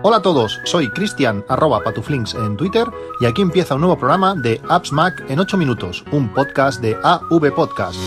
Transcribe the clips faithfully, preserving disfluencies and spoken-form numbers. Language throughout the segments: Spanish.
Hola a todos, soy Cristian, arroba patuflinks en Twitter, y aquí empieza un nuevo programa de Apps Mac en ocho minutos, un podcast de A V Podcast.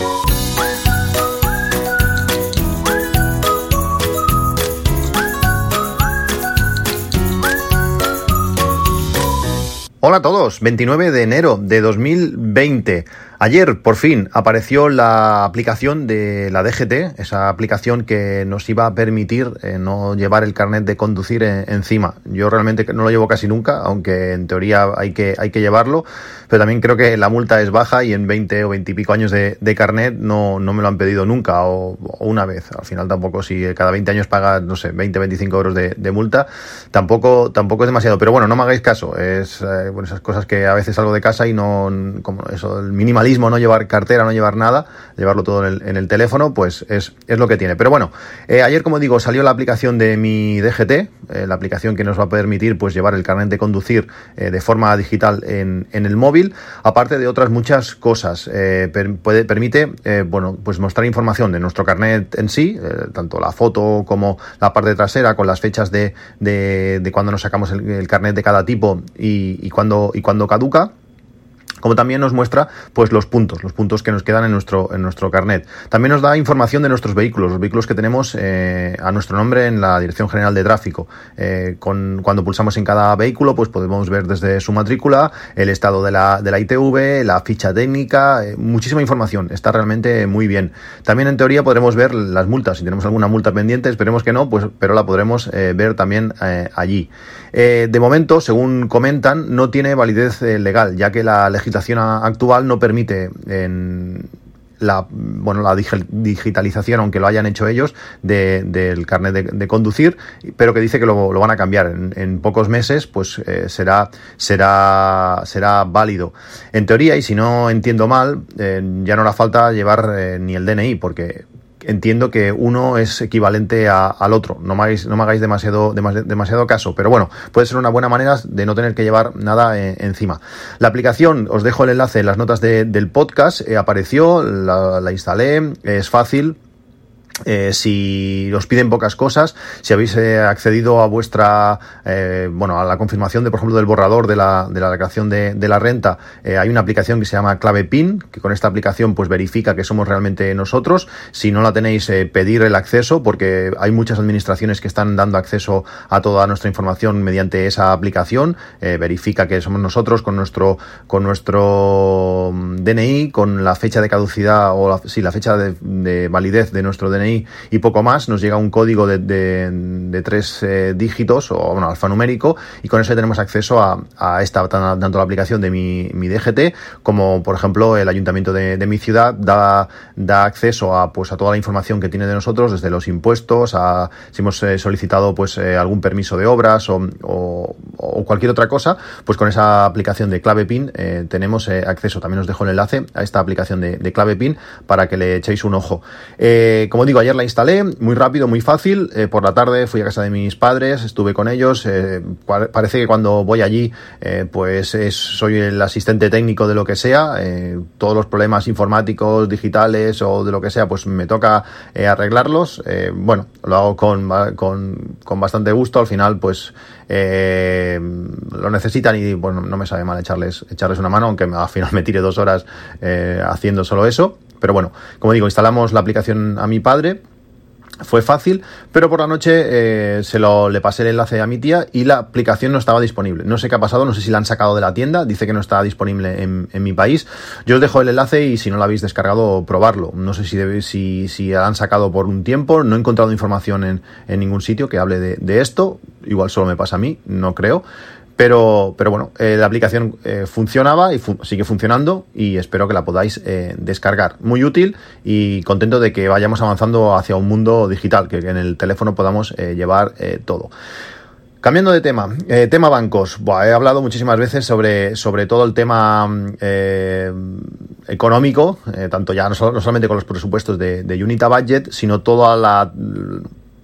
Hola a todos, veintinueve de enero de dos mil veinte. Ayer, por fin, apareció la aplicación de la D G T, esa aplicación que nos iba a permitir eh, no llevar el carnet de conducir en, encima. Yo realmente no lo llevo casi nunca, aunque en teoría hay que, hay que llevarlo, pero también creo que la multa es baja y en veinte o veinte y pico años de, de carnet no, no me lo han pedido nunca o, o una vez. Al final tampoco, si cada veinte años pagas, no sé, veinte, veinticinco euros de, de multa, tampoco, tampoco es demasiado. Pero bueno, no me hagáis caso, es eh, bueno, esas cosas que a veces salgo de casa y no, como eso, el minimalismo, no llevar cartera, no llevar nada, llevarlo todo en el, en el teléfono, pues es, es lo que tiene. Pero bueno, eh, ayer, como digo, salió la aplicación de mi D G T, eh, la aplicación que nos va a permitir pues llevar el carnet de conducir eh, de forma digital en, en el móvil, aparte de otras muchas cosas. Eh, per, puede, permite, eh, bueno, pues mostrar información de nuestro carnet en sí, eh, tanto la foto como la parte trasera, con las fechas de, de, de cuando nos sacamos el, el carnet de cada tipo y, y cuando, y cuando caduca. Como también nos muestra pues los puntos, los puntos que nos quedan en nuestro en nuestro carnet. También nos da información de nuestros vehículos, los vehículos que tenemos eh, a nuestro nombre en la Dirección General de Tráfico. Eh, con, cuando pulsamos en cada vehículo, pues podemos ver desde su matrícula, el estado de la, de la I T V, la ficha técnica, eh, muchísima información. Está realmente muy bien. También en teoría podremos ver las multas. Si tenemos alguna multa pendiente, esperemos que no, pues pero la podremos eh, ver también eh, allí. Eh, de momento, según comentan, no tiene validez eh, legal, ya que la legislación La legislación actual no permite en la bueno la digitalización, aunque lo hayan hecho ellos, de, del carnet de, de conducir, pero que dice que lo, lo van a cambiar en, en pocos meses, pues eh, será será será válido en teoría. Y si no entiendo mal, eh, ya no hará falta llevar eh, ni el D N I, porque entiendo que uno es equivalente a, al otro. No me hagáis, no me hagáis demasiado, demasiado, demasiado caso, pero bueno, puede ser una buena manera de no tener que llevar nada eh, encima. La aplicación, os dejo el enlace en las notas de, del podcast, eh, apareció, la, la instalé, es fácil. Eh, si os piden pocas cosas, si habéis eh, accedido a vuestra eh, bueno, a la confirmación de, por ejemplo, del borrador de la, de la declaración de, de la renta, eh, hay una aplicación que se llama Clave PIN, que con esta aplicación pues verifica que somos realmente nosotros. Si no la tenéis, eh, pedir el acceso, porque hay muchas administraciones que están dando acceso a toda nuestra información mediante esa aplicación. Eh, verifica que somos nosotros con nuestro con nuestro D N I, con la fecha de caducidad o la, sí, la fecha de, de validez de nuestro D N I y poco más. Nos llega un código de, de, de tres eh, dígitos, o bueno, alfanumérico, y con eso tenemos acceso a, a esta, tanto la aplicación de mi, mi D G T, como por ejemplo el ayuntamiento de, de mi ciudad da, da acceso a, pues, a toda la información que tiene de nosotros, desde los impuestos, a si hemos eh, solicitado pues eh, algún permiso de obras o, o, o cualquier otra cosa. Pues con esa aplicación de Clave PIN eh, tenemos eh, acceso. También os dejo el enlace a esta aplicación de, de Clave PIN para que le echéis un ojo. Eh, como digo, ayer la instalé, muy rápido, muy fácil. Eh, por la tarde fui a casa de mis padres, estuve con ellos. Eh, parece que cuando voy allí, eh, pues es, soy el asistente técnico de lo que sea. Eh, todos los problemas informáticos, digitales o de lo que sea, pues me toca eh, arreglarlos. Eh, bueno, lo hago con, con, con bastante gusto. Al final, pues eh, lo necesitan y bueno, no me sabe mal echarles, echarles una mano, aunque al final me tire dos horas eh, haciendo solo eso. Pero bueno, como digo, instalamos la aplicación a mi padre. Fue fácil, pero por la noche eh, se lo le pasé el enlace a mi tía y la aplicación no estaba disponible. No sé qué ha pasado, no sé si la han sacado de la tienda, dice que no está disponible en, en mi país. Yo os dejo el enlace y si no la habéis descargado, probarlo. No sé si debe, si, si la han sacado por un tiempo, no he encontrado información en, en ningún sitio que hable de, de esto. Igual solo me pasa a mí, no creo. Pero, pero bueno, eh, la aplicación eh, funcionaba y fu- sigue funcionando y espero que la podáis eh, descargar. Muy útil y contento de que vayamos avanzando hacia un mundo digital, que en el teléfono podamos eh, llevar eh, todo. Cambiando de tema, eh, tema bancos. Buah, he hablado muchísimas veces sobre, sobre todo el tema eh, económico, eh, tanto ya no, solo, no solamente con los presupuestos de, de Unita Budget, sino toda la...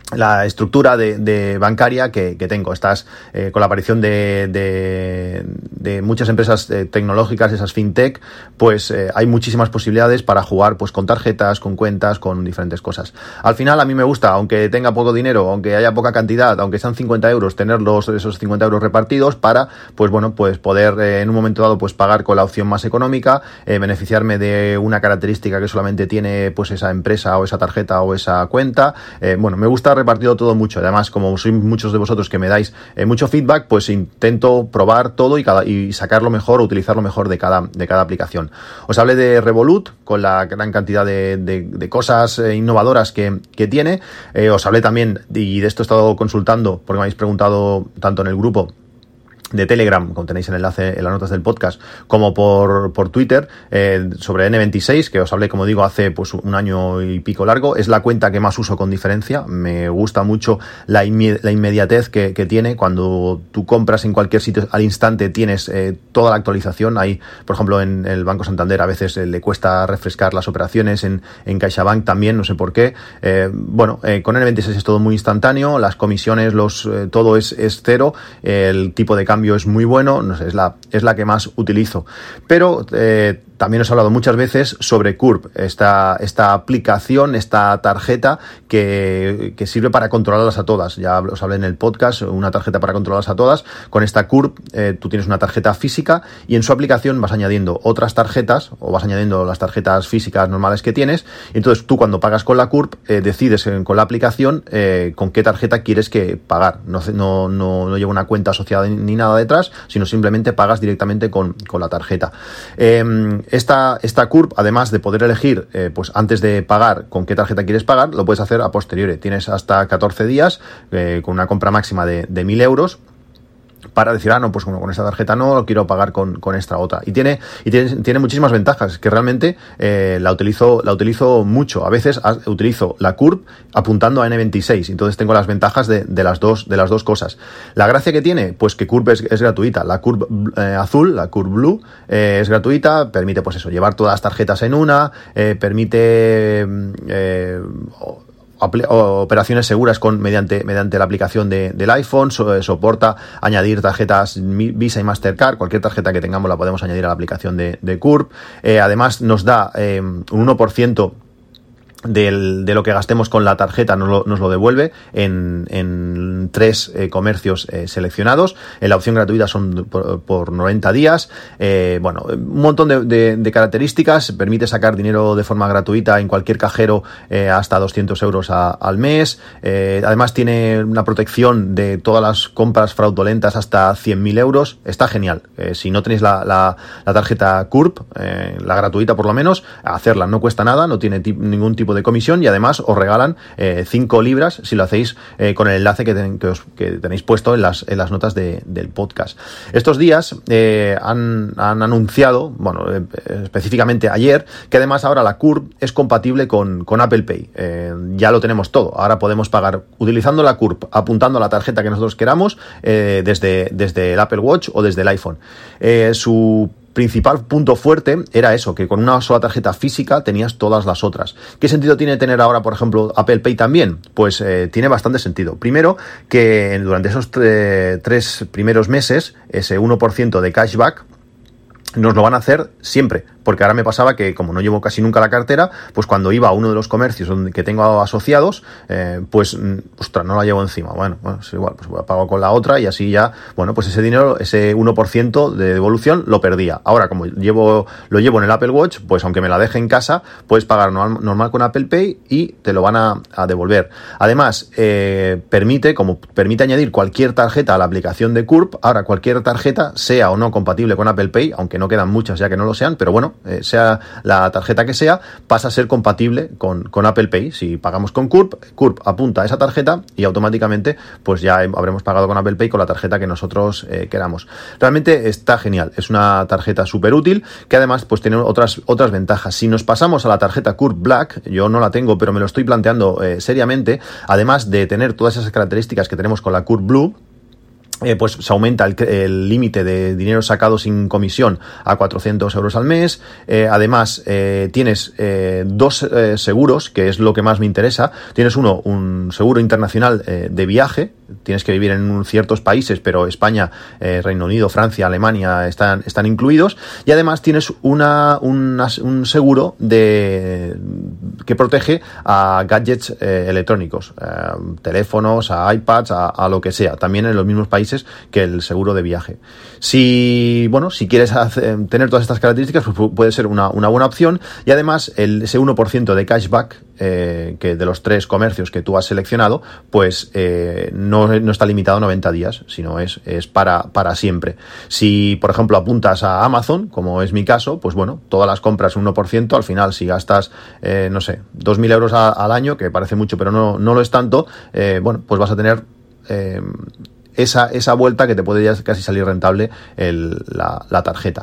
la estructura de, de bancaria que, que tengo. Estás eh, con la aparición de, de, de muchas empresas eh, tecnológicas, esas fintech, pues eh, hay muchísimas posibilidades para jugar pues con tarjetas, con cuentas, con diferentes cosas. Al final a mí me gusta, aunque tenga poco dinero, aunque haya poca cantidad, aunque sean cincuenta euros, tener los, esos cincuenta euros repartidos para, pues bueno, pues poder eh, en un momento dado pues pagar con la opción más económica, eh, beneficiarme de una característica que solamente tiene pues esa empresa o esa tarjeta o esa cuenta. Eh, bueno, me gusta repartido todo mucho. Además, como sois muchos de vosotros que me dais eh, mucho feedback, pues intento probar todo y, cada, y sacar lo mejor o utilizar lo mejor de cada, de cada aplicación. Os hablé de Revolut con la gran cantidad de, de, de cosas eh, innovadoras que, que tiene. Eh, os hablé también, y de esto he estado consultando porque me habéis preguntado tanto en el grupo de Telegram, como tenéis el enlace en las notas del podcast, como por, por Twitter, eh, sobre ene veintiséis, que os hablé, como digo, hace pues un año y pico largo. Es la cuenta que más uso con diferencia. Me gusta mucho la, inme- la inmediatez que, que tiene. Cuando tú compras en cualquier sitio, al instante tienes eh, toda la actualización. Ahí, por ejemplo, en el Banco Santander a veces eh, le cuesta refrescar las operaciones, en, en CaixaBank también, no sé por qué. Eh, bueno, eh, con ene veintiséis es todo muy instantáneo, las comisiones, los eh, todo es, es cero, el tipo de cambio es muy bueno, no sé, es la, es la que más utilizo. Pero eh, también os he hablado muchas veces sobre Curb, esta, esta aplicación, esta tarjeta que, que sirve para controlarlas a todas. Ya os hablé en el podcast, una tarjeta para controlarlas a todas. Con esta Curb eh, tú tienes una tarjeta física y en su aplicación vas añadiendo otras tarjetas o vas añadiendo las tarjetas físicas normales que tienes. Y entonces tú cuando pagas con la Curb eh, decides en, con la aplicación eh, con qué tarjeta quieres que pagar. No, no, no, no lleva una cuenta asociada ni nada detrás, sino simplemente pagas directamente con, con la tarjeta. Eh, Esta, esta Curb, además de poder elegir, eh, pues antes de pagar con qué tarjeta quieres pagar, lo puedes hacer a posteriori. Tienes hasta catorce días eh, con una compra máxima de, de mil euros para decir, ah, no, pues bueno, con esta tarjeta no, lo quiero pagar con, con esta otra. Y tiene, y tiene, tiene muchísimas ventajas, que realmente eh, la utilizo, la utilizo mucho. A veces a, utilizo la Curb apuntando a ene veintiséis, entonces tengo las ventajas de, de las dos, de las dos cosas. La gracia que tiene, pues que Curb es, es gratuita. La Curb eh, azul, la Curb Blue, eh, es gratuita, permite, pues eso, llevar todas las tarjetas en una, eh, permite eh, operaciones seguras con mediante mediante la aplicación de, del iPhone, so, soporta añadir tarjetas Visa y Mastercard, cualquier tarjeta que tengamos la podemos añadir a la aplicación de, de Curb. Eh, además nos da eh, un uno por ciento Del, de lo que gastemos con la tarjeta nos lo, nos lo devuelve en, en tres eh, comercios eh, seleccionados. En la opción gratuita son por, por noventa días. Eh, bueno, un montón de, de, de características. Permite sacar dinero de forma gratuita en cualquier cajero eh, hasta doscientos euros a, al mes. Eh, además tiene una protección de todas las compras fraudulentas hasta cien mil euros. Está genial. Eh, si no tenéis la, la, la tarjeta Curb, eh, la gratuita por lo menos, hacerla no cuesta nada, no tiene ningún tipo de comisión y además os regalan eh, cinco libras si lo hacéis eh, con el enlace que, ten, que, os, que tenéis puesto en las, en las notas de, del podcast. Estos días eh, han, han anunciado, bueno, eh, específicamente ayer, que además ahora la Curb es compatible con, con Apple Pay. Eh, ya lo tenemos todo. Ahora podemos pagar utilizando la Curb, apuntando a la tarjeta que nosotros queramos eh, desde, desde el Apple Watch o desde el iPhone. Eh, su principal punto fuerte era eso, que con una sola tarjeta física tenías todas las otras. ¿Qué sentido tiene tener ahora, por ejemplo, Apple Pay también? Pues eh, tiene bastante sentido. Primero, que durante esos tre- tres primeros meses, ese uno por ciento de cashback nos lo van a hacer siempre, porque ahora me pasaba que como no llevo casi nunca la cartera, pues cuando iba a uno de los comercios donde, que tengo asociados, eh, pues, ostras, no la llevo encima. Bueno, bueno, es igual, pues pago con la otra y así ya, bueno, pues ese dinero, ese uno por ciento de devolución lo perdía. Ahora, como llevo lo llevo en el Apple Watch, pues aunque me la deje en casa, puedes pagar normal, normal con Apple Pay y te lo van a, a devolver. Además, eh, permite, como permite añadir cualquier tarjeta a la aplicación de Curb, ahora cualquier tarjeta, sea o no compatible con Apple Pay, aunque no quedan muchas ya que no lo sean, pero bueno, eh, sea la tarjeta que sea, pasa a ser compatible con, con Apple Pay. Si pagamos con Curb, Curb apunta a esa tarjeta y automáticamente pues ya habremos pagado con Apple Pay con la tarjeta que nosotros eh, queramos. Realmente está genial, es una tarjeta súper útil que además pues tiene otras, otras ventajas. Si nos pasamos a la tarjeta Curb Black, yo no la tengo, pero me lo estoy planteando eh, seriamente, además de tener todas esas características que tenemos con la Curb Blue, Eh, pues se aumenta el límite de dinero sacado sin comisión a cuatrocientos euros al mes. Eh, además, eh, tienes eh, dos eh, seguros, que es lo que más me interesa. Tienes uno, un seguro internacional eh, de viaje. Tienes que vivir en ciertos países, pero España, eh, Reino Unido, Francia, Alemania están, están incluidos. Y además tienes una, una, un seguro de que protege a gadgets eh, electrónicos, eh, teléfonos, a iPads, a, a lo que sea. También en los mismos países que el seguro de viaje. Si, bueno, si quieres hacer, tener todas estas características, pues puede ser una, una buena opción. Y además, el, ese uno por ciento de cashback, eh, que de los tres comercios que tú has seleccionado, pues eh, no, no está limitado a noventa días, sino es, es para, para siempre. Si, por ejemplo, apuntas a Amazon, como es mi caso, pues bueno, todas las compras un uno por ciento, al final, si gastas, eh, no sé, dos mil euros a, al año, que parece mucho, pero no, no lo es tanto, eh, bueno, pues vas a tener Eh, Esa, esa vuelta que te puede ya casi salir rentable el, la, la tarjeta.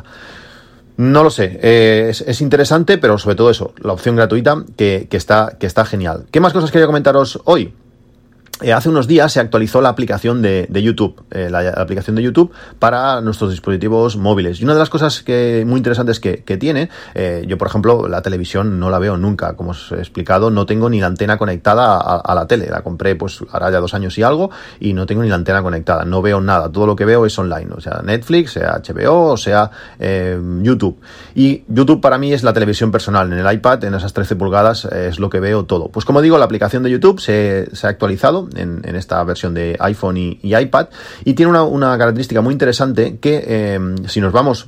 No lo sé, eh, es, es interesante, pero sobre todo eso, la opción gratuita que, que, está, que está genial. ¿Qué más cosas quería comentaros hoy? Eh, hace unos días se actualizó la aplicación de, de YouTube, eh, la, la aplicación de YouTube para nuestros dispositivos móviles. Y una de las cosas que muy interesantes que, que tiene, eh, yo por ejemplo la televisión no la veo nunca, como os he explicado, no tengo ni la antena conectada a, a la tele. La compré pues ahora ya dos años y algo y no tengo ni la antena conectada, no veo nada. Todo lo que veo es online, o sea Netflix, sea H B O, o sea eh, YouTube. Y YouTube para mí es la televisión personal. En el iPad, en esas trece pulgadas, eh, es lo que veo todo. Pues como digo, la aplicación de YouTube se, se ha actualizado En, en esta versión de iPhone y, y iPad, y tiene una, una característica muy interesante que eh, si nos vamos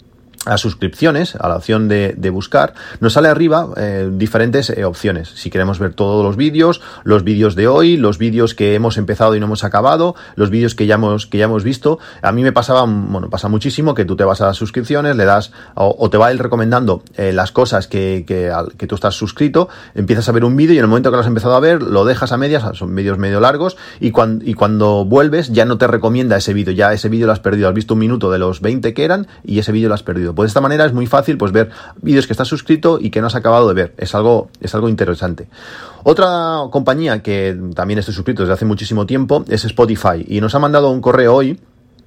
a suscripciones, a la opción de, de buscar, nos sale arriba eh, diferentes eh, opciones. Si queremos ver todos los vídeos, los vídeos de hoy, los vídeos que hemos empezado y no hemos acabado, los vídeos que ya hemos, que ya hemos visto. A mí me pasaba, bueno, pasa muchísimo que tú te vas a las suscripciones, le das, o, o te va él recomendando eh, las cosas que, que, al, que tú estás suscrito, empiezas a ver un vídeo y en el momento que lo has empezado a ver, lo dejas a medias, son vídeos medio largos, y cuando, y cuando vuelves ya no te recomienda ese vídeo, ya ese vídeo lo has perdido, has visto un minuto de los veinte que eran y ese vídeo lo has perdido. Pues de esta manera es muy fácil pues ver vídeos que estás suscrito y que no has acabado de ver. Es algo, es algo interesante. Otra compañía que también estoy suscrito desde hace muchísimo tiempo es Spotify, y nos ha mandado un correo hoy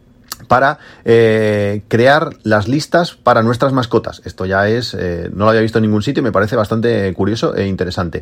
para eh, crear las listas para nuestras mascotas. Esto ya es, eh, no lo había visto en ningún sitio y me parece bastante curioso e interesante.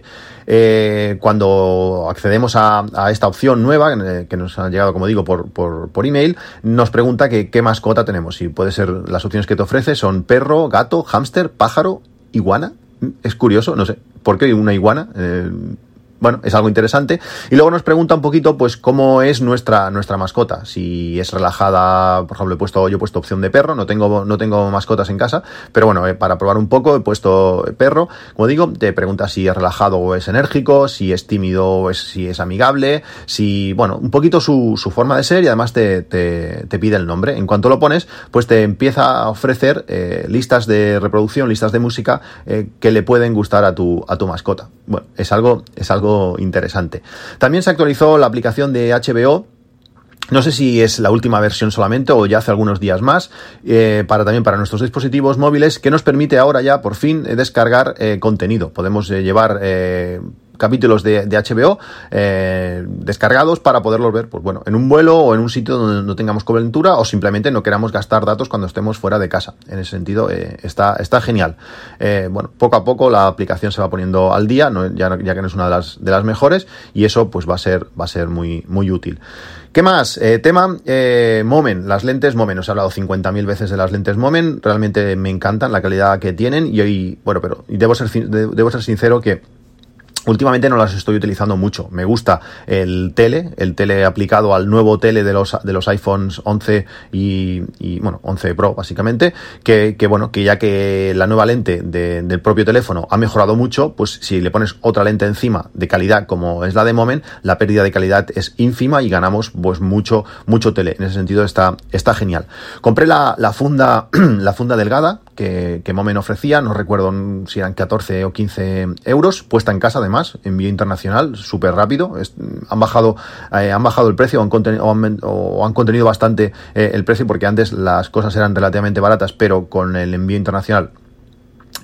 Eh, cuando accedemos a, a esta opción nueva, eh, que nos ha llegado, como digo, por, por, por email, nos pregunta que qué mascota tenemos. Y puede ser, las opciones que te ofrece son perro, gato, hámster, pájaro, iguana. Es curioso, no sé, ¿por qué una iguana? Eh, Bueno, es algo interesante. Y luego nos pregunta un poquito, pues, cómo es nuestra, nuestra mascota. Si es relajada, por ejemplo, he puesto, yo he puesto opción de perro, no tengo, no tengo mascotas en casa, pero bueno, eh, para probar un poco he puesto perro. Como digo, te pregunta si es relajado o es enérgico, si es tímido o es, si es amigable, si, bueno, un poquito su, su forma de ser, y además te, te, te pide el nombre. En cuanto lo pones, pues te empieza a ofrecer eh, listas de reproducción, listas de música eh, que le pueden gustar a tu, a tu mascota. Bueno, es algo, es algo interesante. También se actualizó la aplicación de H B O. No sé si es la última versión solamente o ya hace algunos días más, eh, para también para nuestros dispositivos móviles, que nos permite ahora ya por fin eh, descargar eh, contenido. Podemos eh, llevar eh, capítulos de, de H B O eh, descargados para poderlos ver, pues bueno, en un vuelo o en un sitio donde no tengamos cobertura o simplemente no queramos gastar datos cuando estemos fuera de casa. En ese sentido eh, está, está genial. Eh, bueno, poco a poco la aplicación se va poniendo al día, no, ya, ya que no es una de las, de las mejores, y eso pues va a ser, va a ser muy, muy útil. ¿Qué más? Eh, tema eh, Moment, las lentes Moment. Os he hablado cincuenta mil veces de las lentes Moment. Realmente me encantan la calidad que tienen y hoy, bueno, pero debo ser, debo ser sincero que últimamente no las estoy utilizando mucho. Me gusta el tele, el tele aplicado al nuevo tele de los de los iPhones once y, y bueno, once Pro básicamente, que, que bueno, que ya que la nueva lente de, del propio teléfono ha mejorado mucho, pues si le pones otra lente encima de calidad como es la de Moment, la pérdida de calidad es ínfima y ganamos pues mucho, mucho tele. En ese sentido está, está genial. Compré la, la funda, la funda delgada que, que Moment ofrecía, no recuerdo si eran catorce o quince euros, puesta en casa además, envío internacional, súper rápido. Es, han bajado eh, han bajado el precio o han, conten, o han, o han contenido bastante eh, el precio, porque antes las cosas eran relativamente baratas, pero con el envío internacional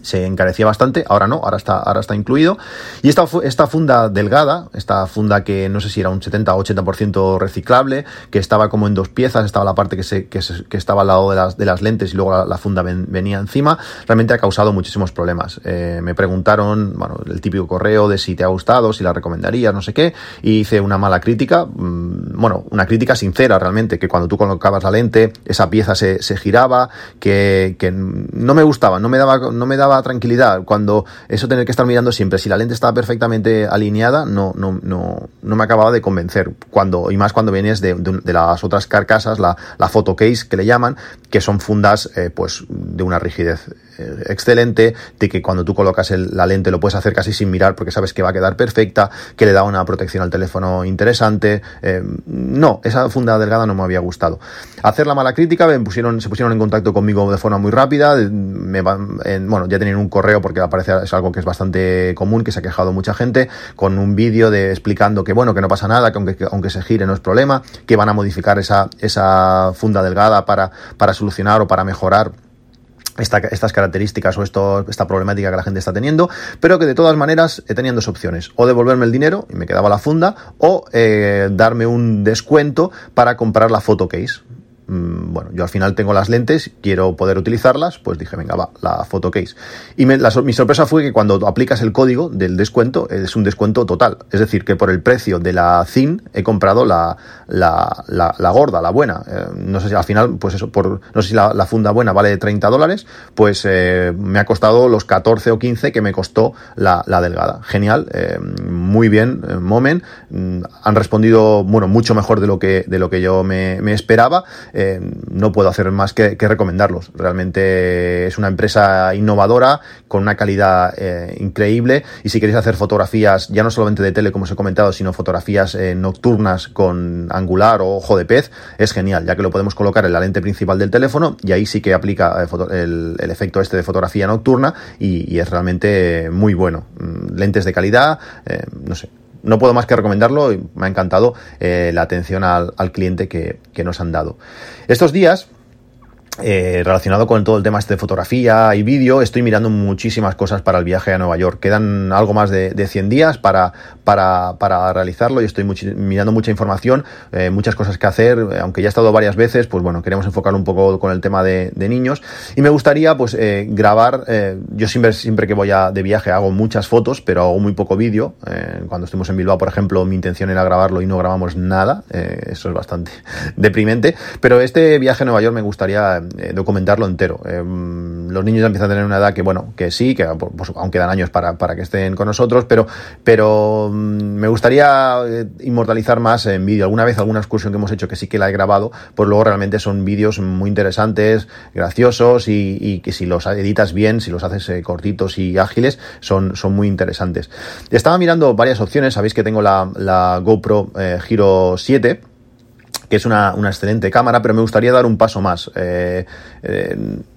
se encarecía bastante, ahora no, ahora está, ahora está incluido. Y esta, esta funda delgada, esta funda que no sé si era un setenta o ochenta por ciento reciclable, que estaba como en dos piezas, estaba la parte que, se, que, se, que estaba al lado de las, de las lentes y luego la, la funda ven, venía encima, realmente ha causado muchísimos problemas. Eh, me preguntaron, bueno, el típico correo de si te ha gustado, si la recomendarías, no sé qué, y hice una mala crítica, mmm, bueno, una crítica sincera realmente, que cuando tú colocabas la lente, esa pieza se, se giraba, que, que no me gustaba, no me daba, no me daba tranquilidad, cuando eso tener que estar mirando siempre, si la lente estaba perfectamente alineada, no, no, no, no me acababa de convencer, cuando, y más cuando vienes de, de, de las otras carcasas, la, la photo case que le llaman, que son fundas eh, pues de una rigidez eh, excelente, de que cuando tú colocas el, la lente lo puedes hacer casi sin mirar porque sabes que va a quedar perfecta, que le da una protección al teléfono interesante. Eh, no, esa funda delgada no me había gustado. Hacer la mala crítica, me pusieron, se pusieron en contacto conmigo de forma muy rápida, me, en, bueno, ya tenían un correo porque al parecer es algo que es bastante común, que se ha quejado mucha gente, con un vídeo de explicando que bueno, que no pasa nada, que aunque, que aunque se gire no es problema, que van a modificar esa, esa funda delgada para, para solucionar o para mejorar Esta, estas características o esto, esta problemática que la gente está teniendo, pero que de todas maneras eh, tenían dos opciones, o devolverme el dinero y me quedaba la funda, o eh, darme un descuento para comprar la photo case. Bueno, yo al final tengo las lentes, quiero poder utilizarlas, pues dije, venga, va, la photo case. Y me, la, mi sorpresa fue que cuando aplicas el código del descuento, es un descuento total. Es decir, que por el precio de la thin he comprado la, la, la, la gorda, la buena. Eh, no sé si al final, pues eso, por no sé si la, la funda buena vale treinta dólares, pues eh, me ha costado los catorce o quince que me costó la, la delgada. Genial, eh, muy bien, eh, Moment. Mm, han respondido, bueno, mucho mejor de lo que, de lo que yo me, me esperaba. Eh, no puedo hacer más que, que recomendarlos. Realmente es una empresa innovadora con una calidad eh, increíble, y si queréis hacer fotografías ya no solamente de tele como os he comentado, sino fotografías eh, nocturnas con angular o ojo de pez, es genial, ya que lo podemos colocar en la lente principal del teléfono y ahí sí que aplica eh, foto, el, el efecto este de fotografía nocturna y, y es realmente muy bueno. Lentes de calidad, eh, no sé, no puedo más que recomendarlo, y me ha encantado eh, la atención al, al cliente que, que nos han dado. Estos días, Eh, relacionado con todo el tema este de fotografía y vídeo, estoy mirando muchísimas cosas para el viaje a Nueva York. Quedan algo más de, de cien días para, para, para realizarlo y estoy muchi- mirando mucha información, eh, muchas cosas que hacer, aunque ya he estado varias veces, pues bueno, queremos enfocar un poco con el tema de, de niños y me gustaría pues eh, grabar, eh, yo siempre, siempre que voy a, de viaje hago muchas fotos, pero hago muy poco vídeo. Eh, cuando estuvimos en Bilbao, por ejemplo, mi intención era grabarlo y no grabamos nada, eh, eso es bastante deprimente, pero este viaje a Nueva York me gustaría Eh, documentarlo entero. Eh, los niños ya empiezan a tener una edad que, bueno, que sí, que pues, aún quedan años para, para que estén con nosotros, pero, pero mm, me gustaría eh, inmortalizar más en vídeo. Alguna vez, alguna excursión que hemos hecho que sí que la he grabado, pues luego realmente son vídeos muy interesantes, graciosos y, y que si los editas bien, si los haces eh, cortitos y ágiles, son, son muy interesantes. Estaba mirando varias opciones, sabéis que tengo la, la GoPro eh, Hero siete, que es una, una excelente cámara, pero me gustaría dar un paso más. Eh, eh,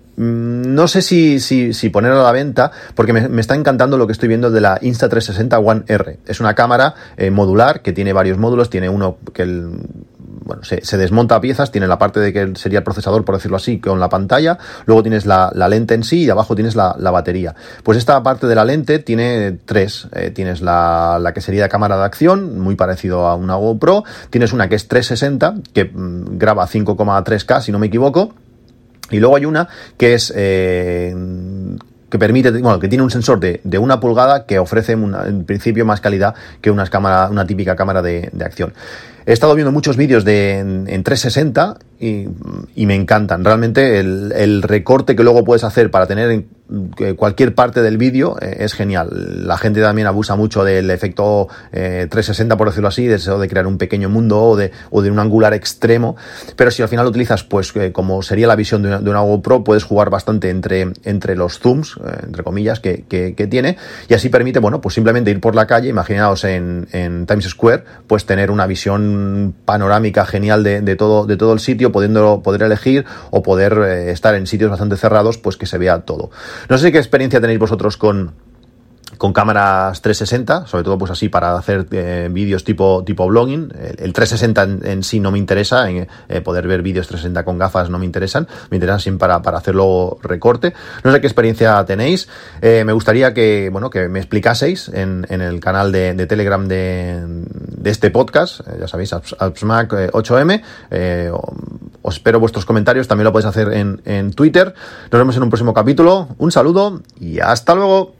no sé si, si, si ponerla a la venta, porque me, me está encantando lo que estoy viendo de la Insta trescientos sesenta One R. Es una cámara eh, modular que tiene varios módulos, tiene uno que el... bueno, se, se desmonta a piezas, tiene la parte de que sería el procesador, por decirlo así, con la pantalla, luego tienes la, la lente en sí y abajo tienes la, la batería. Pues esta parte de la lente tiene tres, eh, tienes la, la que sería cámara de acción, muy parecido a una GoPro, tienes una que es trescientos sesenta, que mmm, graba cinco coma tres K, si no me equivoco, y luego hay una que es... Eh, que permite, bueno, que tiene un sensor de, de una pulgada que ofrece una, en principio más calidad que unas cámara, una típica cámara de, de acción. He estado viendo muchos vídeos de en, en trescientos sesenta y, y me encantan. Realmente el, el recorte que luego puedes hacer para tener en cualquier parte del vídeo eh, es genial. La gente también abusa mucho del efecto eh, trescientos sesenta, por decirlo así, de eso de crear un pequeño mundo o de, o de un angular extremo, pero si al final lo utilizas pues eh, como sería la visión de una, de una GoPro, puedes jugar bastante entre, entre los zooms, eh, entre comillas, que, que, que tiene, y así permite, bueno, pues simplemente ir por la calle, imaginaos en, en Times Square, pues tener una visión panorámica genial de, de todo, de todo el sitio, pudiendo poder elegir o poder eh, estar en sitios bastante cerrados, pues que se vea todo. No sé qué experiencia tenéis vosotros con, con cámaras trescientos sesenta, sobre todo pues así para hacer eh, vídeos tipo tipo blogging. El, el trescientos sesenta en, en sí no me interesa, en, eh, poder ver vídeos trescientos sesenta con gafas no me interesan, me interesan siempre para, para hacerlo recorte. No sé qué experiencia tenéis, eh, me gustaría que, bueno, que me explicaseis en, en el canal de, de Telegram de, de este podcast, eh, ya sabéis, AppsMac ocho eme, eh, os espero vuestros comentarios, también lo podéis hacer en, en Twitter. Nos vemos en un próximo capítulo, un saludo y hasta luego.